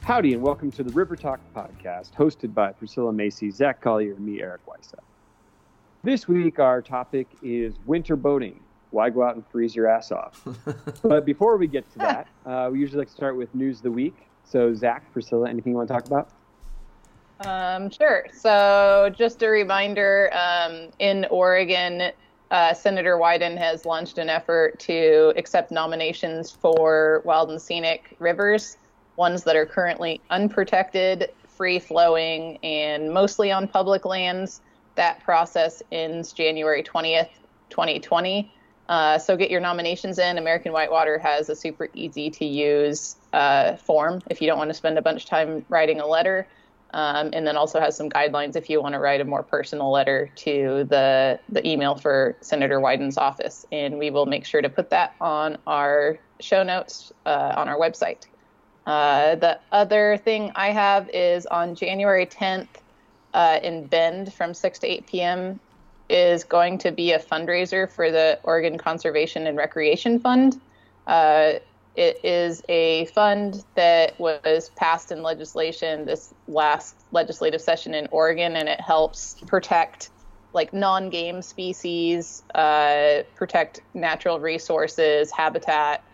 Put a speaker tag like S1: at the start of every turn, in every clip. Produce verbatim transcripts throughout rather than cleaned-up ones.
S1: Howdy, and welcome to the River Talk podcast, hosted by Priscilla Macy, Zach Collier, and me, Eric Weissa. This week, our topic is winter boating. Why go out and freeze your ass off? But before we get to that, uh, we usually like to start with news of the week. So, Zach, Priscilla, anything you want to talk about?
S2: Um, sure. So, just a reminder, um, in Oregon, uh, Senator Wyden has launched an effort to accept nominations for wild and scenic rivers, ones that are currently unprotected, free-flowing, and mostly on public lands. That process ends January twentieth, twenty twenty. Uh, so get your nominations in. American Whitewater has a super easy-to-use uh, form if you don't want to spend a bunch of time writing a letter, um, and then also has some guidelines if you want to write a more personal letter to the, the email for Senator Wyden's office. And we will make sure to put that on our show notes uh, on our website. Uh, the other thing I have is on January tenth uh, in Bend from six to eight p.m. is going to be a fundraiser for the Oregon Conservation and Recreation Fund. Uh, it is a fund that was passed in legislation this last legislative session in Oregon, and it helps protect like non-game species, uh, protect natural resources, habitat,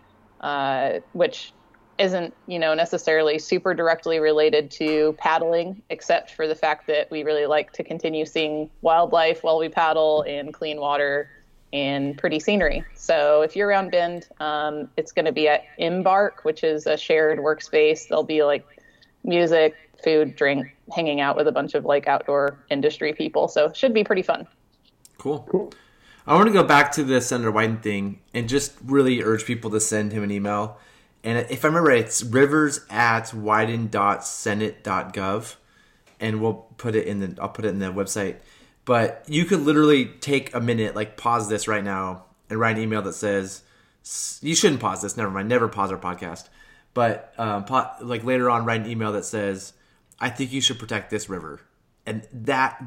S2: uh, which isn't, you know, necessarily super directly related to paddling, except for the fact that we really like to continue seeing wildlife while we paddle and clean water and pretty scenery. So if you're around Bend, um, it's going to be at Embark, which is a shared workspace. There'll be like music, food, drink, hanging out with a bunch of like outdoor industry people. So it should be pretty fun.
S3: Cool. Cool. I want to go back to the Senator Wyden thing and just really urge people to send him an email. And if I remember right, it's rivers at wyden dot senate dot gov, and we'll put it in the I'll put it in the website. But you could literally take a minute, like pause this right now, and write an email that says, you shouldn't pause this, never mind, never pause our podcast. But um, po- like later on, write an email that says, I think you should protect this river. And that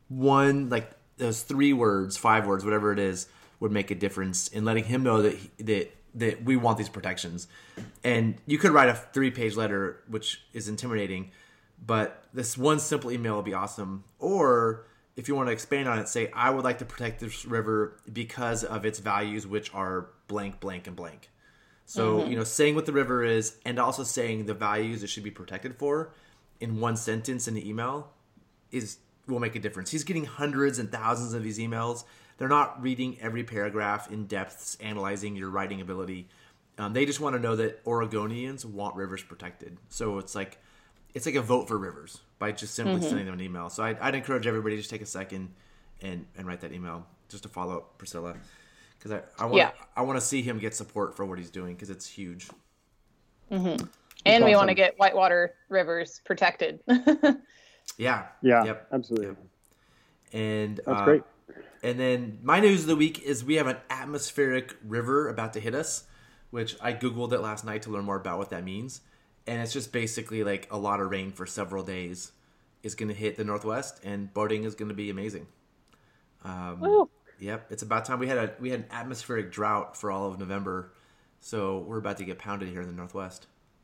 S3: one, like those three words, five words, whatever it is, would make a difference in letting him know that he, that. that we want these protections. And you could write a three-page letter, which is intimidating, but this one simple email will be awesome. Or if you want to expand on it, say, I would like to protect this river because of its values, which are blank, blank, and blank. So, mm-hmm. you know, saying what the river is and also saying the values it should be protected for in one sentence in the email is will make a difference. He's getting hundreds and thousands of these emails. They're not reading every paragraph in depth, analyzing your writing ability. Um, they just want to know that Oregonians want rivers protected. So it's like it's like a vote for rivers by just simply mm-hmm. sending them an email. So I'd, I'd encourage everybody to just take a second and, and write that email just to follow up Priscilla, because I, I want yeah. I want to see him get support for what he's doing because it's huge.
S2: Mm-hmm. And we awesome. want to get whitewater rivers protected.
S3: yeah.
S1: Yeah.
S3: Yep.
S1: Absolutely.
S3: Yep. And
S1: that's
S3: uh,
S1: great.
S3: And then my news of the week is we have an atmospheric river about to hit us, which I Googled it last night to learn more about what that means. And it's just basically like a lot of rain for several days is going to hit the Northwest, and boating is going to be amazing. Um,
S2: Woo.
S3: Yep, it's about time. We had a we had an atmospheric drought for all of November, so we're about to get pounded here in the Northwest.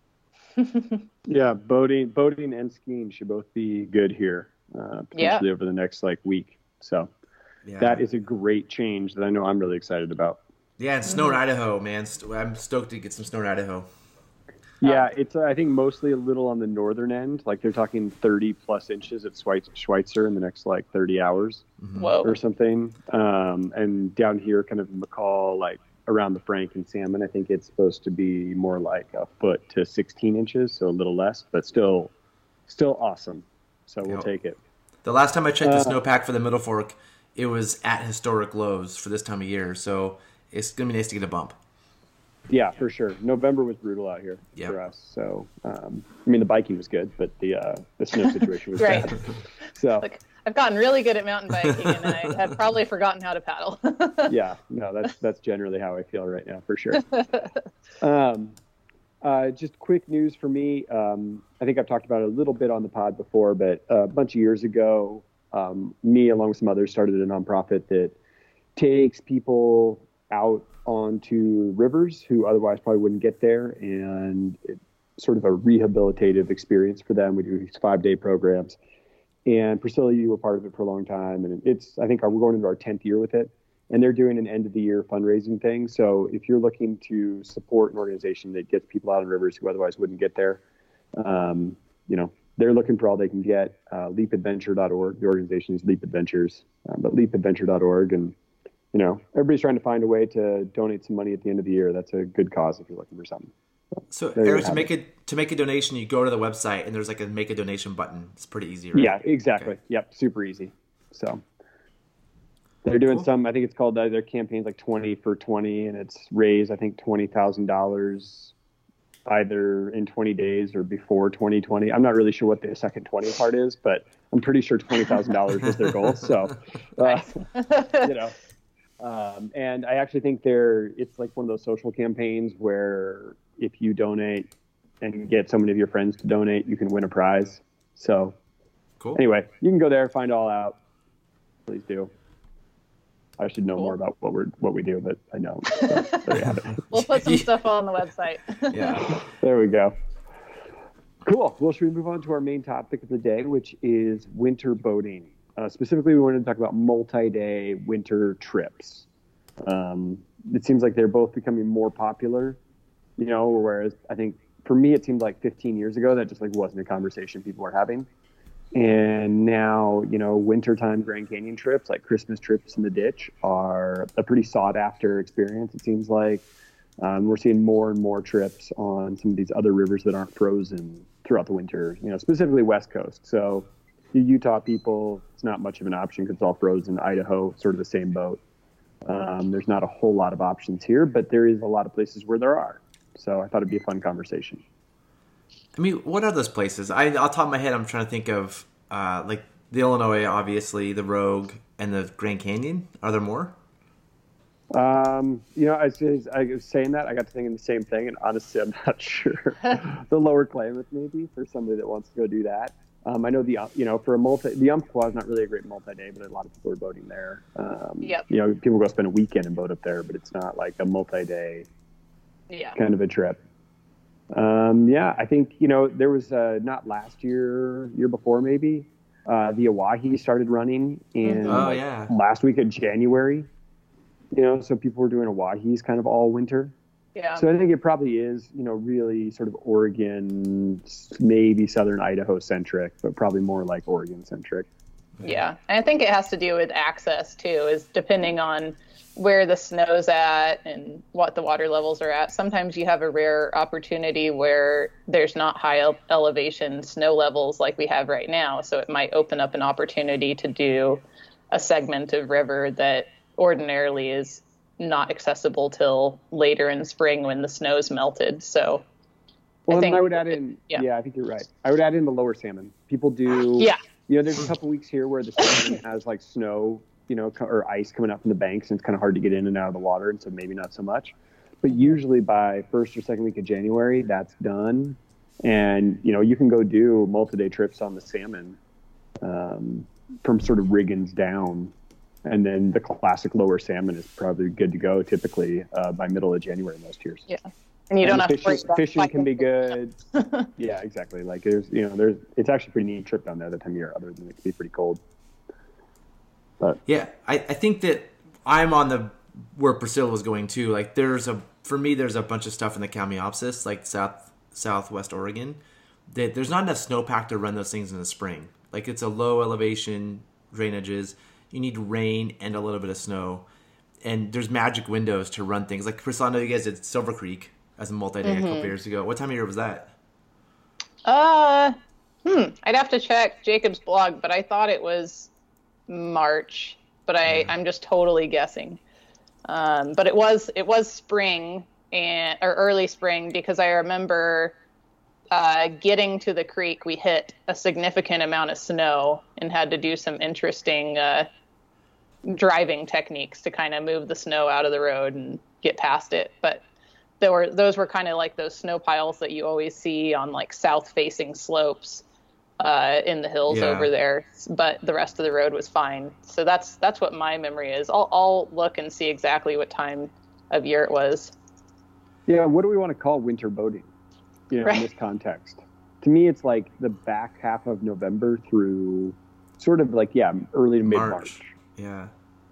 S1: Yeah, boating, boating and skiing should both be good here, uh, potentially
S2: yeah.
S1: over the next like week. So. Yeah. That is a great change that I know I'm really excited about.
S3: Yeah, and snow in Idaho, man. I'm stoked to get some snow in Idaho.
S1: Yeah, it's uh, I think mostly a little on the northern end. Like they're talking thirty plus inches at Schweitzer in the next like thirty hours
S2: mm-hmm.
S1: or something. Um, and down here, kind of McCall, like around the Frank and Salmon, I think it's supposed to be more like a foot to sixteen inches, so a little less, but still, still awesome. So we'll yep. take it.
S3: The last time I checked uh, the snowpack for the Middle Fork, it was at historic lows for this time of year, so it's going to be nice to get a bump.
S1: Yeah, for sure. November was brutal out here yep. for us. So, um, I mean, the biking was good, but the uh, the snow situation was
S2: right.
S1: bad. So,
S2: Look, I've gotten really good at mountain biking, and I have probably forgotten how to paddle.
S1: Yeah, no, that's that's generally how I feel right now, for sure. um, uh, just quick news for me. Um, I think I've talked about it a little bit on the pod before, but a bunch of years ago, Um, me, along with some others, started a nonprofit that takes people out onto rivers who otherwise probably wouldn't get there, and it sort of a rehabilitative experience for them. We do these five day programs, and Priscilla, you were part of it for a long time, and it's I think we're going into our tenth year with it. And they're doing an end of the year fundraising thing. So if you're looking to support an organization that gets people out on rivers who otherwise wouldn't get there, um, you know, they're looking for all they can get. Uh, leap adventure dot org. The organization is Leap Adventures, uh, but leap adventure dot org. And, you know, everybody's trying to find a way to donate some money at the end of the year. That's a good cause if you're looking for something.
S3: So, so Eric, to make it. a to make a donation, you go to the website and there's like a make a donation button. It's pretty easy, right?
S1: Yeah, exactly. Okay. Yep, super easy. So. They're doing cool. some, I think it's called, uh, their campaign's like twenty for twenty, and it's raised, I think, twenty thousand dollars either in twenty days or before twenty twenty. I'm not really sure what the second twenty part is, but I'm pretty sure twenty thousand dollars was their goal. So, uh, you know, um, and I actually think they're, it's like one of those social campaigns where if you donate and get so many of your friends to donate, you can win a prize. So,
S3: cool.
S1: Anyway, you can go there, find all out. Please do. I should know
S2: cool.
S1: more about what we're what we do, but I don't. So there you have it.
S2: We'll put some stuff on the website.
S3: Yeah.
S1: There we go. Cool. Well, should we move on to our main topic of the day, which is winter boating? Uh, specifically, we wanted to talk about multi-day winter trips. Um, it seems like they're both becoming more popular, you know, whereas I think for me, it seemed like fifteen years ago that just like wasn't a conversation people were having. And now, you know, wintertime Grand Canyon trips, like Christmas trips in the ditch, are a pretty sought after experience, it seems like. Um, we're seeing more and more trips on some of these other rivers that aren't frozen throughout the winter, you know, specifically West Coast. So you Utah people, it's not much of an option because it's all frozen. Idaho, sort of the same boat. Um, there's not a whole lot of options here, but there is a lot of places where there are. So I thought it'd be a fun conversation.
S3: I mean, what are those places? I, off the top of my head, I'm trying to think of, uh, like, the Illinois, obviously, the Rogue, and the Grand Canyon. Are there more?
S1: Um, you know, as, as I was saying that, I got to thinking the same thing, and honestly, I'm not sure. The Lower Klamath, maybe, for somebody that wants to go do that. Um, I know the, you know, for a multi, the Umpqua is not really a great multi-day, but a lot of people are boating there. Um,
S2: yep.
S1: You know, people go spend a weekend and boat up there, but it's not like a multi-day
S2: yeah.
S1: kind of a trip. Um, yeah, I think, you know, there was, uh, not last year, year before maybe, uh, the Oahe started running in
S3: oh, yeah.
S1: last week of January, you know, so people were doing Oahe's kind of all winter.
S2: Yeah.
S1: So I think it probably is, you know, really sort of Oregon, maybe Southern Idaho centric, but probably more like Oregon centric.
S2: Yeah. And I think it has to do with access too, is depending on where the snow's at and what the water levels are at. Sometimes you have a rare opportunity where there's not high el- elevation snow levels like we have right now. So it might open up an opportunity to do a segment of river that ordinarily is not accessible till later in spring when the snow's melted. So
S1: well,
S2: I think
S1: I would add in, yeah. yeah, I think you're right. I would add in the lower salmon. People do,
S2: yeah.
S1: you know, there's a couple weeks here where the salmon has like snow, you know, or ice coming up from the banks, and it's kind of hard to get in and out of the water, and so maybe not so much. But usually by first or second week of January, that's done, and you know you can go do multi-day trips on the salmon um, from sort of Riggins down, and then the classic lower salmon is probably good to go typically uh, by middle of January most years.
S2: Yeah, and you don't
S1: and
S2: have
S1: fishing,
S2: to worry
S1: fishing can be good. Yeah, exactly. Like there's, you know, there's it's actually a pretty neat trip down there that time of year. Other than it can be pretty cold. But
S3: yeah, I, I think that I'm on the where Priscilla was going too. Like there's a for me there's a bunch of stuff in the Kalmiopsis, like south southwest Oregon, that there's not enough snowpack to run those things in the spring. Like it's a low elevation drainages. You need rain and a little bit of snow, and there's magic windows to run things. Like Priscilla, I know you guys did Silver Creek as a multi-day mm-hmm. a couple years ago. What time of year was that?
S2: Uh, hmm. I'd have to check Jacob's blog, but I thought it was March, but I, yeah. I'm just totally guessing. Um, but it was it was spring and or early spring because I remember uh, getting to the creek. We hit a significant amount of snow and had to do some interesting uh, driving techniques to kind of move the snow out of the road and get past it. But there were those were kind of like those snow piles that you always see on like south facing slopes. Uh, in the hills yeah. over there, but the rest of the road was fine. So that's that's what my memory is. I'll, I'll look and see exactly what time of year it was.
S1: Yeah, what do we want to call winter boating? you know,
S2: Right.
S1: in this context. To me, it's like the back half of November through sort of like, yeah, early to mid-March.
S3: March. Yeah.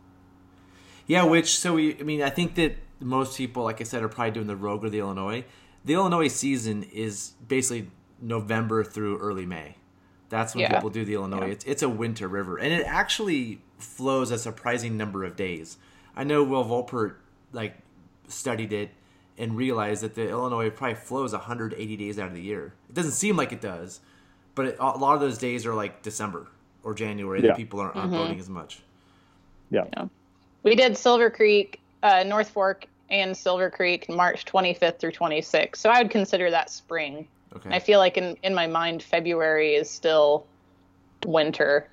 S3: Yeah, which, so we, I mean, I think that most people, like I said, are probably doing the Rogue or the Illinois. The Illinois season is basically November through early May. That's when
S2: Yeah.
S3: people do the Illinois.
S2: Yeah.
S3: It's it's a winter river, and it actually flows a surprising number of days. I know Will Volpert like studied it and realized that the Illinois probably flows one hundred eighty days out of the year. It doesn't seem like it does, but it, a lot of those days are like December or January
S1: Yeah.
S3: that people aren't, aren't
S2: Mm-hmm.
S3: boating as much.
S1: Yeah.
S2: Yeah. We did Silver Creek, uh, North Fork, and Silver Creek March twenty-fifth through twenty-sixth. So I would consider that spring.
S3: Okay.
S2: I feel like in, in my mind, February is still winter,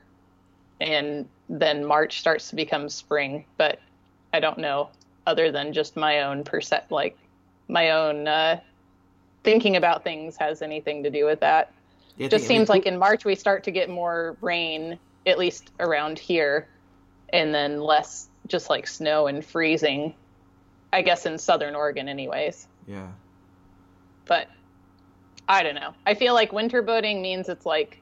S2: and then March starts to become spring. But I don't know, other than just my own percep- like my own uh, thinking about things has anything to do with that.
S3: Yeah, I
S2: Just
S3: think- I mean,
S2: seems like in March we start to get more rain, at least around here, and then less just like snow and freezing, I guess in Southern Oregon anyways.
S3: Yeah.
S2: But I don't know. I feel like winter boating means it's like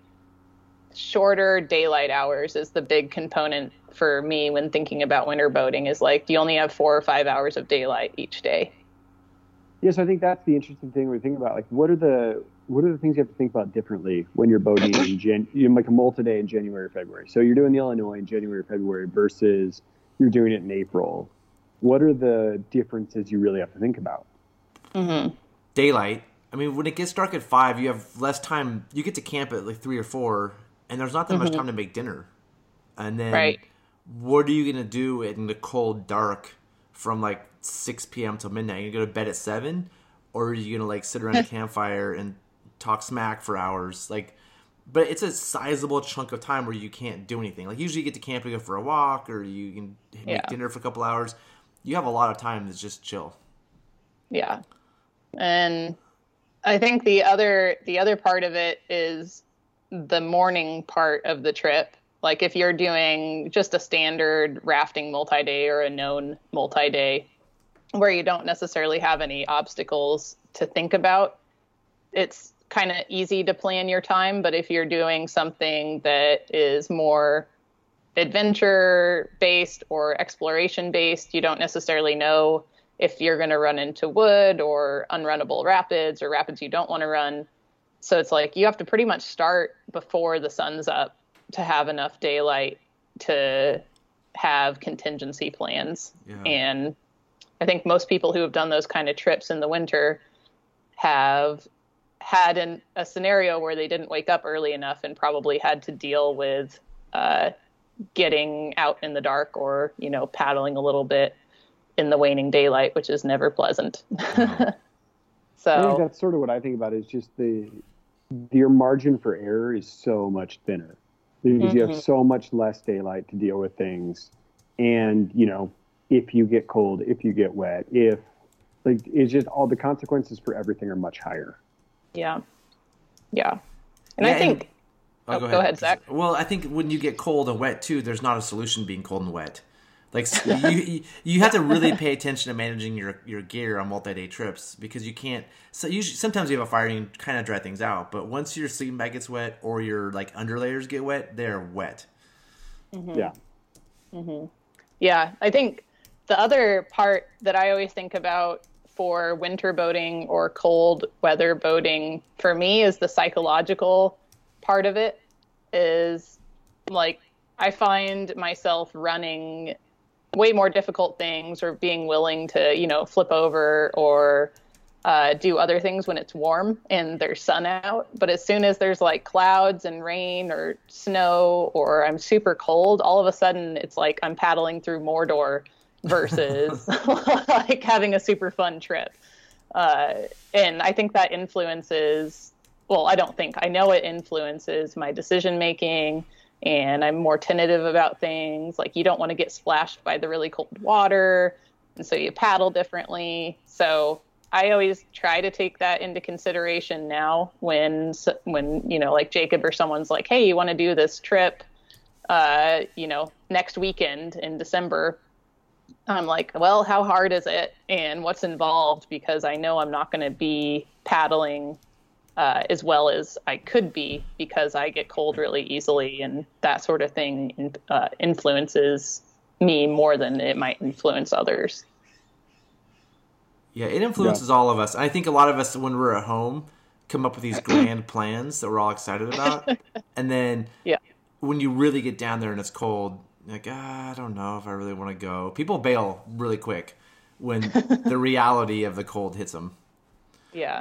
S2: shorter daylight hours is the big component for me when thinking about winter boating, is like you only have four or five hours of daylight each day.
S1: Yeah, so I think that's the interesting thing we're thinking about. Like, what are the what are the things you have to think about differently when you're boating in Jan, you know, like a multi-day in January, February? So you're doing the Illinois in January, February versus you're doing it in April. What are the differences you really have to think about?
S2: Mm-hmm.
S3: Daylight. I mean, when it gets dark at five, you have less time. You get to camp at like three or four, and there's not that much time to make dinner. And then,
S2: Right.
S3: what are you gonna do in the cold dark from like six p.m. till midnight? You gonna go to bed at seven, or are you gonna like sit around a campfire and talk smack for hours? Like, but it's a sizable chunk of time where you can't do anything. Like usually, you get to camp to go for a walk, or you can make
S2: Yeah.
S3: dinner for a couple hours. You have a lot of time to just chill.
S2: Yeah. And I think the other the other part of it is the morning part of the trip. Like if you're doing just a standard rafting multi-day or a known multi-day where you don't necessarily have any obstacles to think about, it's kind of easy to plan your time. But if you're doing something that is more adventure based or exploration based, you don't necessarily know if you're going to run into wood or unrunnable rapids or rapids you don't want to run. So it's like you have to pretty much start before the sun's up to have enough daylight to have contingency plans.
S3: Yeah.
S2: And I think most people who have done those kind of trips in the winter have had an, a scenario where they didn't wake up early enough and probably had to deal with uh, getting out in the dark or, you know, paddling a little bit in the waning daylight, which is never pleasant.
S1: I
S2: So
S1: think that's sort of what I think about. Is just the your margin for error is so much thinner because you have
S2: Mhm.
S1: so much less daylight to deal with things, and you know, if you get cold, if you get wet, if like it's just all the consequences for everything are much higher.
S2: yeah, yeah. And
S3: Yeah,
S2: I think,
S3: Oh,
S2: oh, go ahead, Zach.
S3: Well, I think when you get cold and wet too, there's not a solution being cold and wet. Like you, you, you have to really pay attention to managing your, your gear on multi-day trips because you can't. So usually, sometimes you have a fire and you kind of dry things out, but once your sleeping bag gets wet or your like underlayers get wet, they're wet.
S1: Yeah.
S2: Yeah, I think the other part that I always think about for winter boating or cold weather boating for me is the psychological part of it. Is like I find myself running way more difficult things or being willing to, you know, flip over or uh, do other things when it's warm and there's sun out. But as soon as there's like clouds and rain or snow or I'm super cold, all of a sudden it's like I'm paddling through Mordor versus like having a super fun trip. Uh, and I think that influences, well, I don't think, I know it influences my decision making. And I'm more tentative about things. Like you don't want to get splashed by the really cold water. And so you paddle differently. So I always try to take that into consideration now when, when, you know, like Jacob or someone's like, hey, you want to do this trip, uh, you know, next weekend in December. I'm like, well, how hard is it and what's involved? Because I know I'm not going to be paddling uh, as well as I could be, because I get cold really easily, and that sort of thing uh, influences me more than it might influence others.
S3: Yeah, it influences yeah. all of us. I think a lot of us, when we're at home, come up with these grand plans that we're all excited about. And then
S2: yeah.
S3: when you really get down there and it's cold, you're like, ah, I don't know if I really want to go. People bail really quick when the reality of the cold hits them.
S2: Yeah.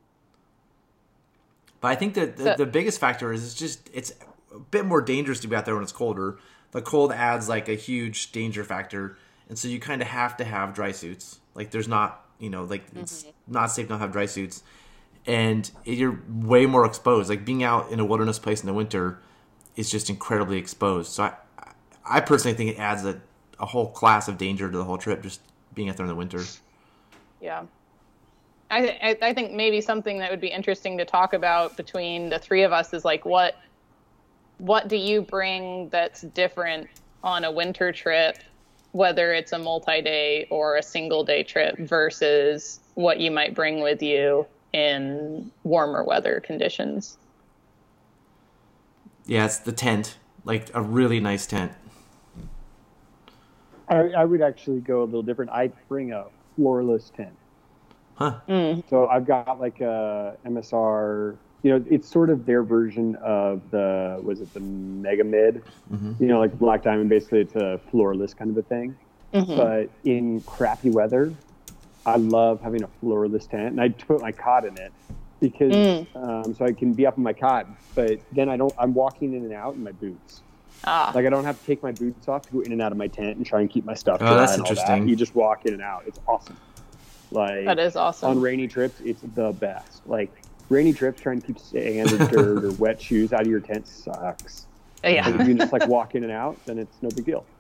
S3: But I think that the, so, the biggest factor is it's just it's a bit more dangerous to be out there when it's colder. The cold adds like a huge danger factor, and so you kind of have to have dry suits. Like there's not, you know, like mm-hmm. it's not safe not to have dry suits, and you're way more exposed. Like being out in a wilderness place in the winter is just incredibly exposed. So I, I personally think it adds a, a whole class of danger to the whole trip, just being out there in the winter.
S2: Yeah. I, I think maybe something that would be interesting to talk about between the three of us is like what what do you bring that's different on a winter trip, whether it's a multi-day or a single day trip, versus what you might bring with you in warmer weather conditions.
S3: Yeah, it's the tent, like a really nice tent.
S1: I, I would actually go a little different. I'd bring a floorless tent.
S3: Huh.
S2: Mm.
S1: So I've got like a M S R, you know, it's sort of their version of the, was it the Mega Mid?
S3: Mm-hmm.
S1: You know, like Black Diamond, basically it's a floorless kind of a thing.
S2: Mm-hmm.
S1: But in crappy weather, I love having a floorless tent, and I put my cot in it because,
S2: mm.
S1: um, so I can be up in my cot, but then I don't, I'm walking in and out in my boots.
S2: Ah.
S1: Like I don't have to take my boots off to go in and out of my tent and try and keep my stuff dry.
S3: Oh, that's
S1: and all
S3: interesting.
S1: That. You just walk in and out. It's awesome. Like
S2: that is awesome.
S1: On rainy trips, it's the best. Like rainy trips, trying to keep sand or dirt or wet shoes out of your tent sucks.
S2: Yeah.
S1: But if you can just like walk in and out, then it's no big deal.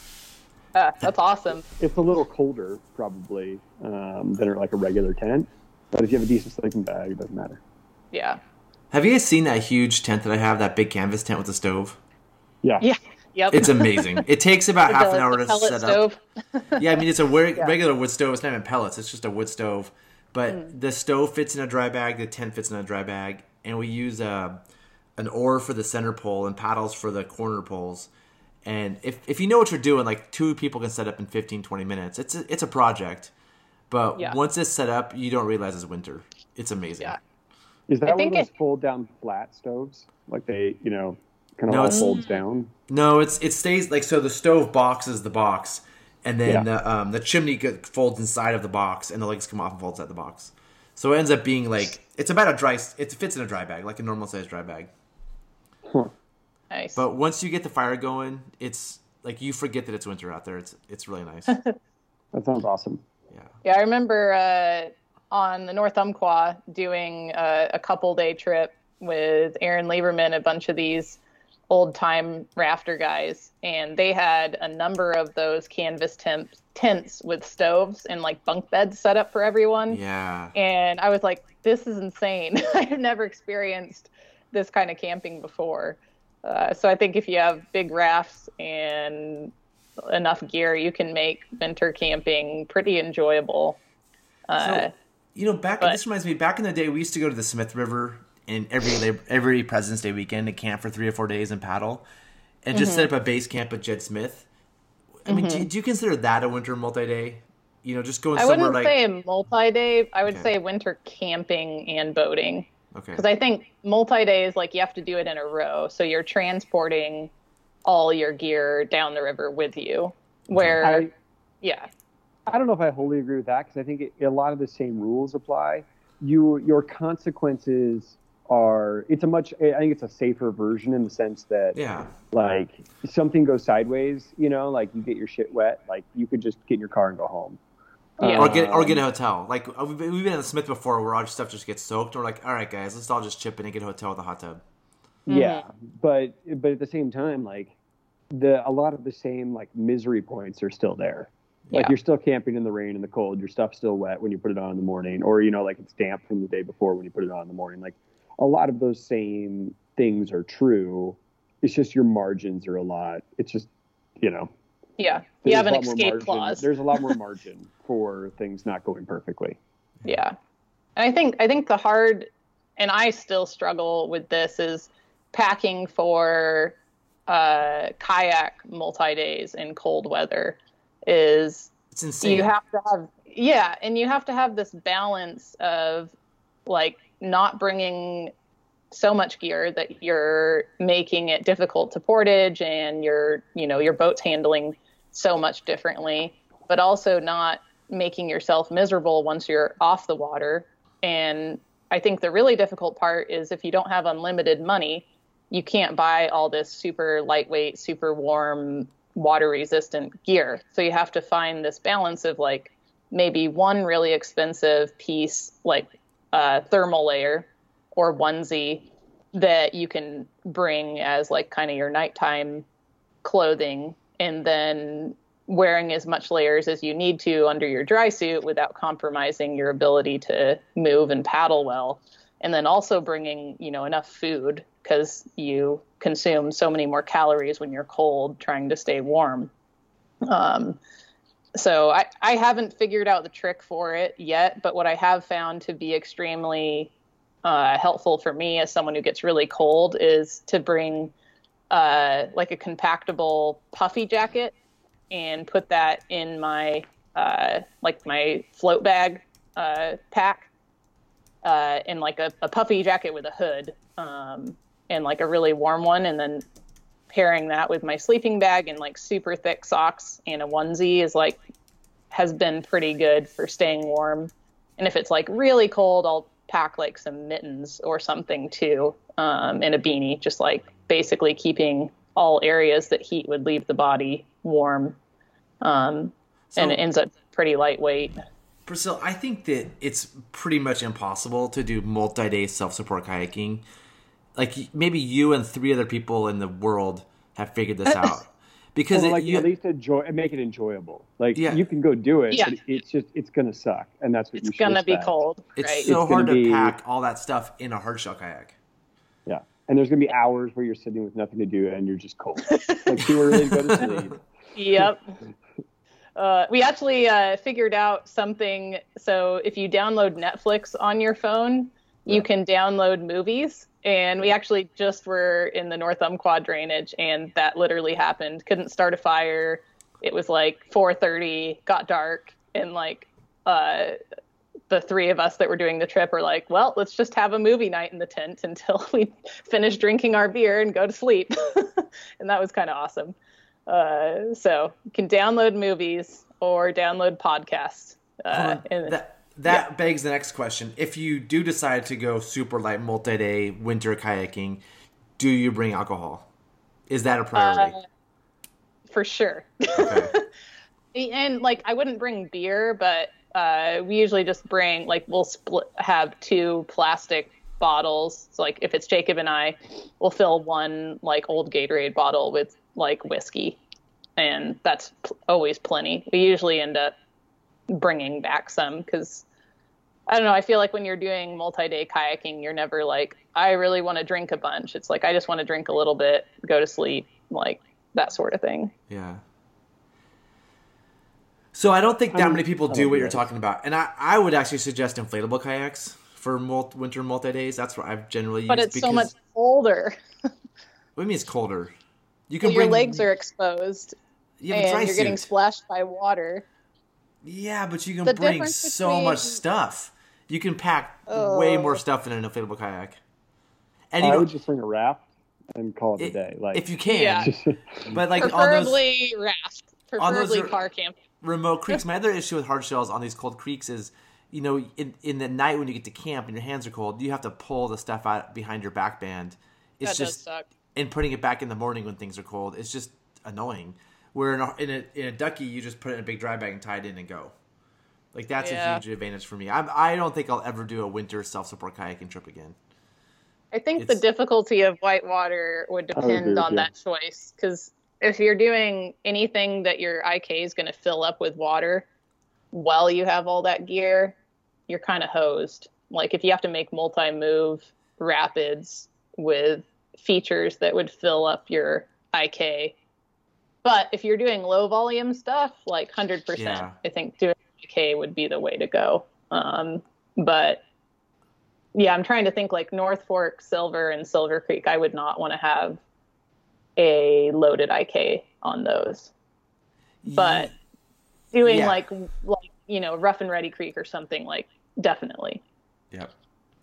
S2: Uh, that's awesome.
S1: It's a little colder probably um, than like a regular tent, but if you have a decent sleeping bag, it doesn't matter.
S2: Yeah.
S3: Have you guys seen that huge tent that I have? That big canvas tent with the stove.
S1: Yeah.
S2: Yeah. Yep.
S3: It's amazing. It takes about
S2: the,
S3: half an hour
S2: the
S3: to set
S2: stove.
S3: up. Yeah, I mean, it's a re-
S2: yeah.
S3: regular wood stove. It's not even pellets. It's just a wood stove. But
S2: mm.
S3: the stove fits in a dry bag. The tent fits in a dry bag. And we use uh, an oar for the center pole and paddles for the corner poles. And if, if you know what you're doing, like two people can set up in fifteen, twenty minutes. It's a, it's a project. But
S2: yeah.
S3: once it's set up, you don't realize it's winter. It's amazing.
S2: Yeah.
S1: Is that
S2: I
S1: one of those
S2: it...
S1: fold-down flat stoves? Like they, you know, kind of
S3: no,
S1: all
S3: it's,
S1: folds down?
S3: No, it's it stays like so. The stove box is the box, and then
S1: yeah.
S3: the um, the chimney folds inside of the box, and the legs come off and folds out the box. So it ends up being like it's about a dry. It fits in a dry bag, like a normal size dry bag.
S1: Huh.
S2: Nice.
S3: But once you get the fire going, it's like you forget that it's winter out there. It's it's really nice.
S1: That sounds awesome.
S3: Yeah.
S2: Yeah, I remember uh, on the North Umpqua doing uh, a couple day trip with Aaron Lieberman, a bunch of these old time rafter guys, and they had a number of those canvas temp- tents with stoves and like bunk beds set up for everyone.
S3: Yeah.
S2: And I was like, this is insane. I've never experienced this kind of camping before. Uh, so I think if you have big rafts and enough gear, you can make winter camping pretty enjoyable. Uh, so,
S3: you know, back but, this reminds me, back in the day, we used to go to the Smith River and every every President's Day weekend to camp for three or four days and paddle, and just mm-hmm. set up a base camp at Jed Smith. I mm-hmm. mean, do, do you consider that a winter multi-day? You know, just going
S2: I
S3: somewhere
S2: like... I wouldn't say multi-day. I would okay. say winter camping and boating.
S3: Okay.
S2: Because I think multi-day is like you have to do it in a row, so you're transporting all your gear down the river with you. Where,
S1: I,
S2: yeah.
S1: I don't know if I wholly agree with that because I think it, a lot of the same rules apply. You your consequences are it's a much I think it's a safer version in the sense that
S3: yeah
S1: like something goes sideways, you know, like you get your shit wet, like you could just get in your car and go home.
S2: Yeah.
S3: Or get or get a hotel. Like we've been in the Smith before where all our stuff just gets soaked. We're like, all right guys, let's all just chip in and get a hotel with a hot tub.
S1: Yeah. Mm-hmm. But but at the same time, like the a lot of the same like misery points are still there. Like
S2: yeah.
S1: you're still camping in the rain and the cold, your stuff's still wet when you put it on in the morning, or you know, like it's damp from the day before when you put it on in the morning. Like a lot of those same things are true. It's just your margins are a lot. It's just, you know.
S2: Yeah. You have an escape clause.
S1: There's a lot more margin for things not going perfectly.
S2: Yeah. And I think I think the hard and I still struggle with this, is packing for uh, kayak multi-days in cold weather. Is
S3: it's insane.
S2: You have to have, yeah, and you have to have this balance of like not bringing so much gear that you're making it difficult to portage, and your, you know, your boat's handling so much differently, but also not making yourself miserable once you're off the water. And I think the really difficult part is if you don't have unlimited money, you can't buy all this super lightweight, super warm, water resistant gear. So you have to find this balance of like maybe one really expensive piece, like a thermal layer or onesie that you can bring as like kind of your nighttime clothing, and then wearing as much layers as you need to under your dry suit without compromising your ability to move and paddle well. And then also bringing, you know, enough food, because you consume so many more calories when you're cold trying to stay warm. Um, so I, I haven't figured out the trick for it yet, but what I have found to be extremely uh, helpful for me as someone who gets really cold is to bring uh, like a compactable puffy jacket and put that in my uh, like my float bag uh, pack, uh, in like a, a puffy jacket with a hood, um, and like a really warm one, and then pairing that with my sleeping bag and like super thick socks and a onesie is like has been pretty good for staying warm. And if it's like really cold, I'll pack like some mittens or something too, um, and a beanie, just like basically keeping all areas that heat would leave the body warm. Um,
S3: so,
S2: and it ends up pretty lightweight.
S3: Priscilla, I think that it's pretty much impossible to do multi-day self-support kayaking. Like maybe you and three other people in the world have figured this out. Because
S1: well,
S3: it,
S1: like
S3: you,
S1: at least enjoy and make it enjoyable. Like
S3: yeah.
S1: you can go do it,
S2: yeah.
S1: but it's just it's gonna suck, and that's what
S2: it's
S1: you should
S2: gonna be
S1: expect.
S2: cold.
S3: It's
S2: right?
S3: so
S1: it's
S3: hard to
S1: be,
S3: pack all that stuff in a hardshell kayak.
S1: Yeah, and there's gonna be hours where you're sitting with nothing to do and you're just cold, like too early to go to sleep.
S2: Yep. Uh, we actually uh, figured out something. So if you download Netflix on your phone, you yeah. can download movies. And we actually just were in the North Umpqua drainage, and that literally happened. Couldn't start a fire. It was like four thirty, got dark, and like uh, the three of us that were doing the trip were like, well, let's just have a movie night in the tent until we finish drinking our beer and go to sleep. And that was kind of awesome. Uh, so you can download movies or download podcasts. Uh, and,
S3: that that
S2: yeah.
S3: begs the next question. If you do decide to go super light multi-day winter kayaking, do you bring alcohol? Is that a priority?
S2: Uh, for sure.
S3: Okay.
S2: And like, I wouldn't bring beer, but uh, we usually just bring, like, we'll split, have two plastic bottles. So like if it's Jacob and I, we'll fill one like old Gatorade bottle with like whiskey, and that's p- always plenty. We usually end up bringing back some because I don't know, I feel like when you're doing multi-day kayaking, you're never like, I really want to drink a bunch. It's like, I just want to drink a little bit, go to sleep, like that sort of thing.
S3: Yeah. So I don't think that
S1: I mean,
S3: many people
S1: I
S3: do
S1: don't
S3: what
S1: do
S3: you're
S1: that.
S3: talking about. And I, I would actually suggest inflatable kayaks for mul- winter multi-days. That's what I've generally used.
S2: But it's
S3: because,
S2: so much colder.
S3: What do you mean it's colder? You can
S2: Well, your
S3: bring,
S2: legs are exposed,
S3: you have a
S2: and
S3: dry
S2: you're getting
S3: suit.
S2: splashed by water.
S3: Yeah, but you can
S2: The
S3: bring
S2: difference
S3: so
S2: between-
S3: much stuff. You can pack
S2: Oh.
S3: way more stuff in an inflatable kayak. And you
S1: I
S3: don't,
S1: would just bring a raft and call it a
S3: it-
S1: day. Like
S3: if you can.
S2: Yeah.
S3: But like on those
S2: Preferably raft.
S3: on those
S2: Preferably
S3: are-
S2: car camp.
S3: remote creeks, my other issue with hard shells on these cold creeks is, you know, in, in the night when you get to camp and your hands are cold, you have to pull the stuff out behind your back band. It's
S2: That
S3: just
S2: does suck.
S3: and putting it back in the morning when things are cold. It's just annoying. Where in a, in a in a ducky, you just put it in a big dry bag and tie it in and go. Like that's
S2: Yeah.
S3: a huge advantage for me. I I don't think I'll ever do a winter self support kayaking trip again.
S2: I think
S3: It's-
S2: the difficulty of whitewater would
S1: I would agree
S2: depend
S1: with
S2: on
S1: you.
S2: that choice. Because if you're doing anything that your I K is going to fill up with water while you have all that gear, you're kind of hosed. Like if you have to make multi-move rapids with features that would fill up your I K. But if you're doing low volume stuff, like one hundred percent,
S3: Yeah.
S2: I think doing I K would be the way to go. Um, but yeah, I'm trying to think like North Fork, Silver, and Silver Creek. I would not want to have a loaded I K on those. But doing
S3: yeah.
S2: like like you know Rough and Ready Creek or something, like definitely.
S3: Yep.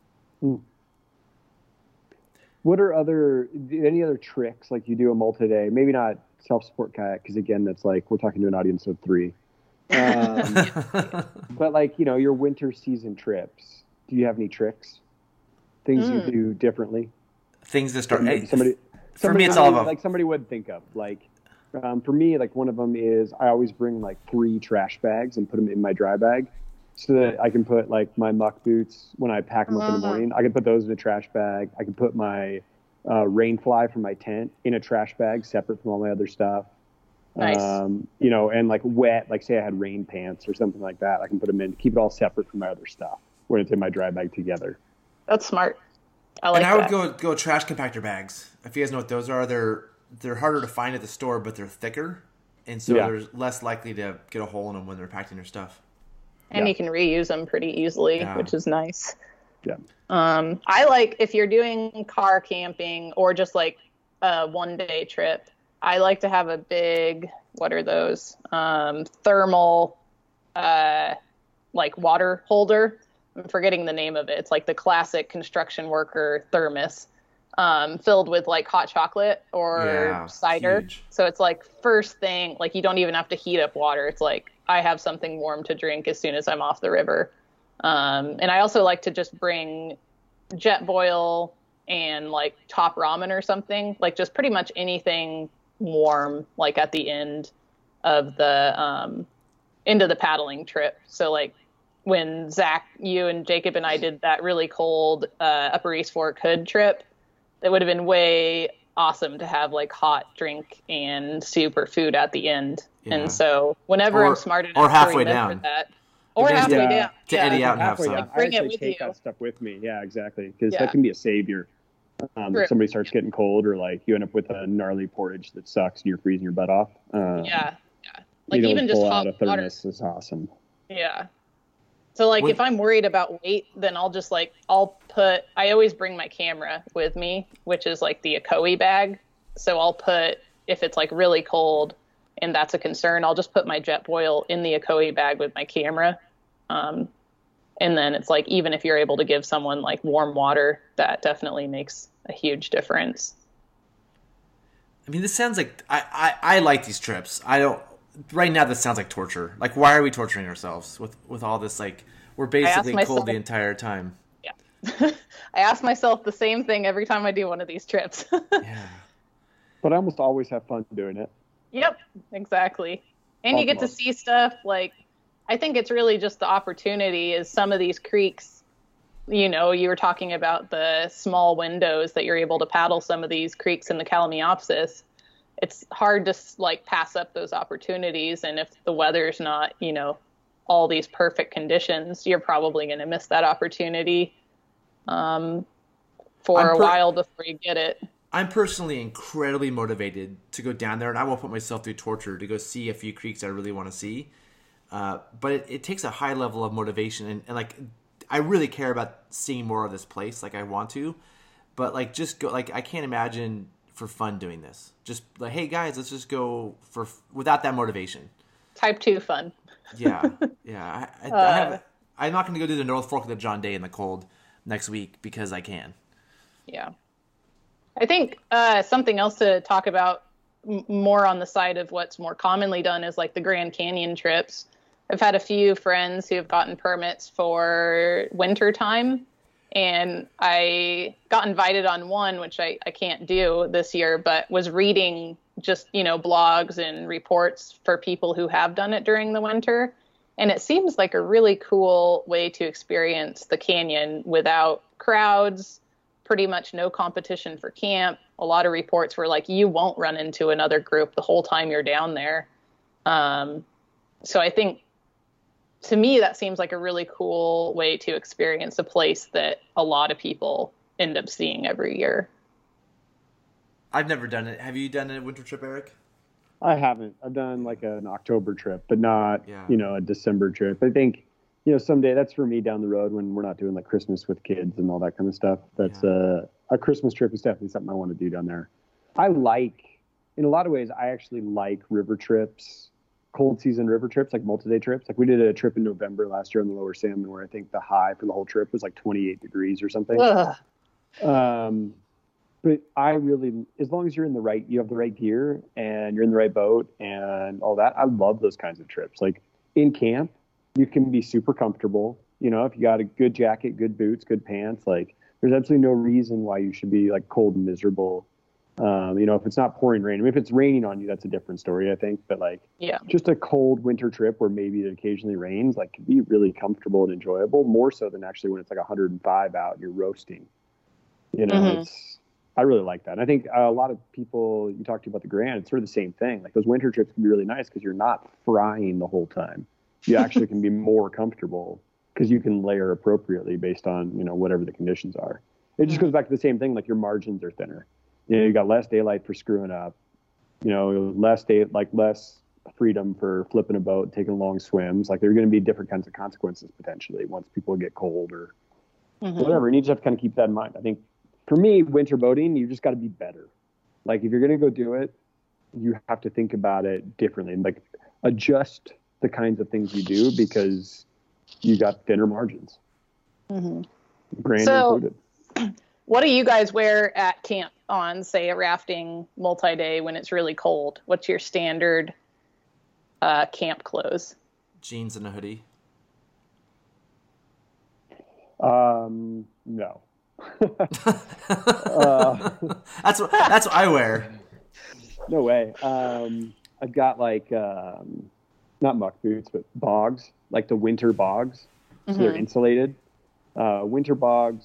S1: What are other any other tricks like you do a multi-day? Maybe not self-support kayak because again, that's like we're talking to an audience of three. Um, but like you know your winter season trips. Do you have any tricks? Things mm. you do differently?
S3: Things to start. Hey,
S1: somebody,
S3: for
S1: somebody,
S3: me, it's all about
S1: like somebody would think of like. Um, for me, like one of them is I always bring like three trash bags and put them in my dry bag so that I can put like my muck boots when I pack them up uh-huh. in the morning. I can put those in a trash bag. I can put my uh, rain fly from my tent in a trash bag separate from all my other stuff.
S2: Nice.
S1: Um, you know, and like wet, like say I had rain pants or something like that. I can put them in, keep it all separate from my other stuff when it's in my dry bag together.
S2: That's smart. I like
S3: and I
S2: that.
S3: would go go trash compactor bags. If you guys know what those are, they're they're harder to find at the store, but they're thicker, and so yeah. they're less likely to get a hole in them when they're packed in your stuff.
S2: And yeah. you can reuse them pretty easily,
S3: yeah.
S2: which is nice.
S1: Yeah.
S2: Um, I like if you're doing car camping or just like a one day trip, I like to have a big, what are those? Um, thermal, uh, like water holder. I'm forgetting the name of it. It's like the classic construction worker thermos. Um, filled with like hot chocolate or
S3: yeah,
S2: cider.
S3: Huge.
S2: So it's like first thing, like you don't even have to heat up water. It's like I have something warm to drink as soon as I'm off the river. Um, and I also like to just bring Jetboil and like Top Ramen or something, like just pretty much anything warm, like at the end of the um, end of the paddling trip. So like when Zach, you and Jacob and I did that really cold uh, Upper East Fork Hood trip, it would have been way awesome to have like hot drink and soup or food at the end. Yeah. And so whenever
S3: or,
S2: I'm smart enough
S3: or halfway
S2: to remember
S3: down.
S2: that, or halfway
S1: yeah.
S2: down
S3: to
S2: yeah.
S3: eddy out and have some.
S1: Like,
S2: bring
S1: I
S2: it
S1: actually
S2: with
S1: take
S2: you.
S1: that stuff with me. Yeah, exactly. Because
S2: Yeah.
S1: that can be a savior. Um, if somebody starts getting cold or like you end up with a gnarly porridge that sucks and you're freezing your butt off. Um,
S2: yeah, yeah. Like
S1: you
S2: even
S1: know,
S2: just
S1: pull
S2: hot
S1: out a
S2: water.
S1: thermos is awesome.
S2: Yeah. So like
S3: What-
S2: if I'm worried about weight, then I'll just like I'll put I always bring my camera with me, which is like the Akoi bag. So I'll put if it's like really cold and that's a concern, I'll just put my Jetboil in the Akoi bag with my camera. Um, and then it's like even if you're able to give someone like warm water, that definitely makes a huge difference.
S3: I mean, this sounds like I, I, I like these trips. I don't right now. This sounds like torture. Like, why are we torturing ourselves with, with all this? Like, we're basically
S2: myself,
S3: cold the entire time.
S2: Yeah, I ask myself the same thing every time I do one of these trips.
S3: Yeah,
S1: but I almost always have fun doing it.
S2: Yep, exactly. And
S1: All
S2: you get to see stuff like. I think it's really just the opportunity is some of these creeks, you know, you were talking about the small windows that you're able to paddle some of these creeks in the Kalmiopsis. It's hard to like pass up those opportunities. And if the weather's not, you know, all these perfect conditions, you're probably going to miss that opportunity um, for
S3: I'm
S2: a
S3: per-
S2: while before you get it.
S3: I'm personally incredibly motivated to go down there, and I will put myself through torture to go see a few creeks I really want to see. Uh, but it, it takes a high level of motivation, and, and like I really care about seeing more of this place. Like I want to, but like just go. Like I can't imagine for fun doing this. Just like, hey guys, let's just go for without that motivation.
S2: Type two fun.
S3: Yeah, yeah. I, I,
S2: uh,
S3: I have, I'm not going to go do the North Fork of the John Day in the cold next week because I can.
S2: Yeah, I think uh, something else to talk about m- more on the side of what's more commonly done is like the Grand Canyon trips. I've had a few friends who have gotten permits for winter time, and I got invited on one, which I, I can't do this year, but was reading just, you know, blogs and reports for people who have done it during the winter. And it seems like a really cool way to experience the canyon without crowds, pretty much no competition for camp. A lot of reports were like, you won't run into another group the whole time you're down there. Um, so I think, to me, that seems like a really cool way to experience a place that a lot of people end up seeing every year.
S3: I've never done it. Have you done a winter trip, Eric?
S1: I haven't. I've done like an October trip, but not,
S3: Yeah.
S1: you know, a December trip. I think, you know, someday that's for me down the road when we're not doing like Christmas with kids and all that kind of stuff. That's yeah. uh, a Christmas trip is definitely something I want to do down there. I like, in a lot of ways, I actually like river trips, cold season river trips, like multi-day trips. Like we did a trip in November last year on the Lower Salmon where I think the high for the whole trip was like twenty-eight degrees or something. Ugh. Um, but I really, as long as you're in the right, you have the right gear and you're in the right boat and all that. I love those kinds of trips. Like in camp, you can be super comfortable. You know, if you got a good jacket, good boots, good pants, like there's absolutely no reason why you should be like cold and miserable. Um, you know, if it's not pouring rain, I mean, if it's raining on you, that's a different story, I think. But like,
S2: yeah,
S1: just a cold winter trip where maybe it occasionally rains, like can be really comfortable and enjoyable, more so than actually when it's like one hundred five out and you're roasting. You know, mm-hmm. it's, I really like that. And I think a lot of people you talk to about the Grand, it's sort of the same thing. Like those winter trips can be really nice because you're not frying the whole time. You actually can be more comfortable because you can layer appropriately based on, you know, whatever the conditions are. It just goes back to the same thing. Like your margins are thinner. You know, you got less daylight for screwing up, you know, less day, like less freedom for flipping a boat, taking long swims. Like there are going to be different kinds of consequences potentially once people get cold or mm-hmm. whatever. And you just have to kind of keep that in mind. I think for me, winter boating, you just got to be better. Like if you're going to go do it, you have to think about it differently and like adjust the kinds of things you do because you got thinner margins.
S2: Mm-hmm.
S1: Grand
S2: so,
S1: included.
S2: What do you guys wear at camp on, say, a rafting multi-day when it's really cold? What's your standard uh, camp clothes?
S3: Jeans and a hoodie.
S1: Um, no. uh,
S3: that's what that's what I wear.
S1: No way. Um, I've got like um, not muck boots, but bogs, like the winter bogs. So mm-hmm. they're insulated. Uh, winter bogs,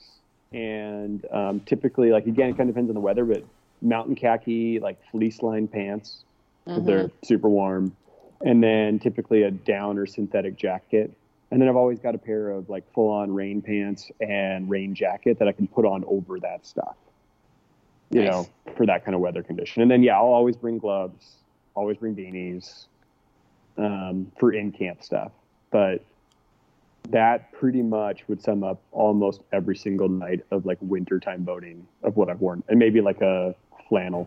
S1: and um, typically, like again, it kind of depends on the weather, but mountain khaki, like fleece lined pants, mm-hmm. they're super warm, and then typically a down or synthetic jacket. And then I've always got a pair of like full on rain pants and rain jacket that I can put on over that stuff, you nice. know, for that kind of weather condition. And then, yeah, I'll always bring gloves, always bring beanies um, for in-camp stuff. But that pretty much would sum up almost every single night of like wintertime boating of what I've worn. And maybe like a flannel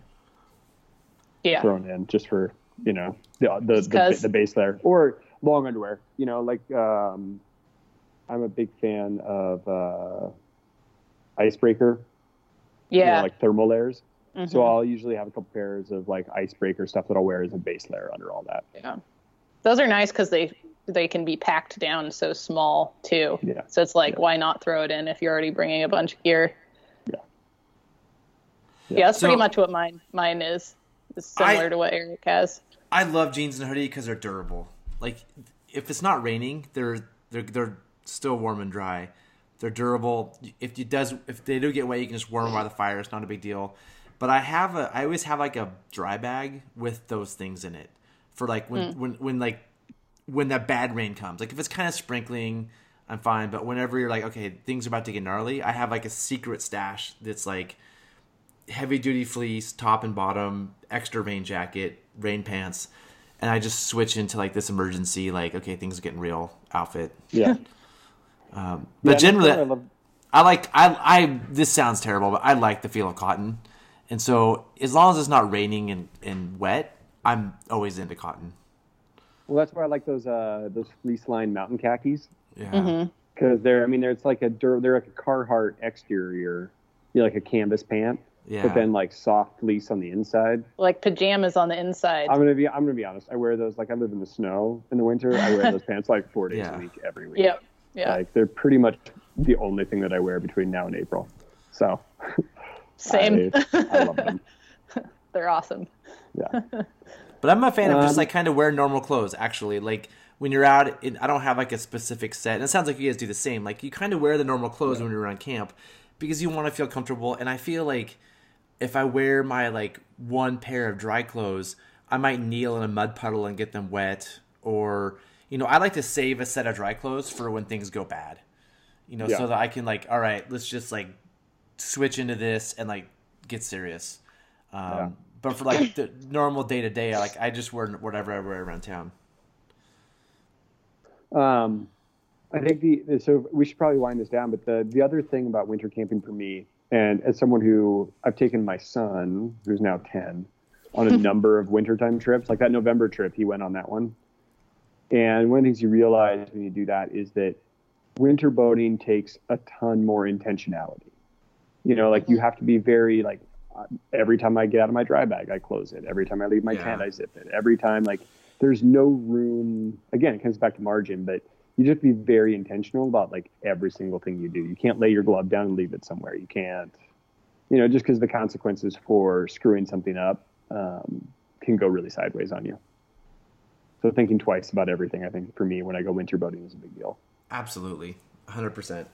S2: yeah.
S1: thrown in just for, you know, the, the, the, the base layer. Or long underwear, you know, like um, I'm a big fan of uh, icebreaker,
S2: yeah,
S1: you know, like thermal layers.
S2: Mm-hmm.
S1: So I'll usually have a couple pairs of like icebreaker stuff that I'll wear as a base layer under all that.
S2: Yeah, those are nice because they they can be packed down so small too.
S1: Yeah.
S2: So it's like,
S1: yeah.
S2: why not throw it in if you're already bringing a bunch of gear?
S1: Yeah.
S2: Yeah, yeah that's so, pretty much what mine mine is. It's similar
S3: I,
S2: to what Eric has.
S3: I love jeans and hoodie because they're durable. Like, if it's not raining, they're they're they're still warm and dry. They're durable. If it does, if they do get wet, you can just warm them by the fire. It's not a big deal. But I have a, I always have like a dry bag with those things in it for like when mm. when when like when that bad rain comes. Like if it's kind of sprinkling, I'm fine. But whenever you're like, okay, things are about to get gnarly, I have like a secret stash that's like heavy duty fleece, top and bottom, extra rain jacket, rain pants. And I just switch into like this emergency, like, okay, things are getting real outfit.
S1: Yeah.
S3: um, but yeah, generally, I, love... I like, I, I, this sounds terrible, but I like the feel of cotton. And so as long as it's not raining and, and wet, I'm always into cotton.
S1: Well, that's why I like those, uh, those fleece lined mountain khakis.
S3: Yeah.
S2: Mm-hmm.
S1: Cause they're, I mean, they're, it's like a, they're like a Carhartt exterior, you know, like a canvas pant.
S3: Yeah.
S1: But then like soft fleece on the inside.
S2: Like pajamas on the inside.
S1: I'm gonna be I'm gonna be honest. I wear those like I live in the snow in the winter. I wear those pants like four days
S3: yeah.
S1: a week every week.
S2: Yep. Yeah.
S1: Like they're pretty much the only thing that I wear between now and April. So
S2: same.
S1: I, I love them.
S2: They're awesome.
S1: Yeah.
S3: But I'm a fan of
S1: um,
S3: just like kind of wear normal clothes actually. Like when you're out, it, I don't have like a specific set. And it sounds like you guys do the same. Like you kind of wear the normal clothes yeah. when you're around camp because you want to feel comfortable. And I feel like if I wear my like one pair of dry clothes, I might kneel in a mud puddle and get them wet. Or, you know, I like to save a set of dry clothes for when things go bad, you know, yeah. so that I can like, all right, let's just like switch into this and like get serious. Um, yeah. But for like the normal day to day, like I just wear whatever I wear around town.
S1: Um, I think the so we should probably wind this down. But the the other thing about winter camping for me, and as someone who I've taken my son, who's now ten, on a number of wintertime trips, like that November trip, he went on that one. And one of the things you realize when you do that is that winter boating takes a ton more intentionality. You know, like you have to be very like every time I get out of my dry bag, I close it. Every time I leave my
S3: Yeah.
S1: tent, I zip it. Every time, like there's no room. Again, it comes back to margin, but you just be very intentional about like every single thing you do. You can't lay your glove down and leave it somewhere. You can't, you know, just because the consequences for screwing something up um, can go really sideways on you. So thinking twice about everything, I think for me, when I go winter boating is a big deal.
S3: Absolutely. one hundred percent.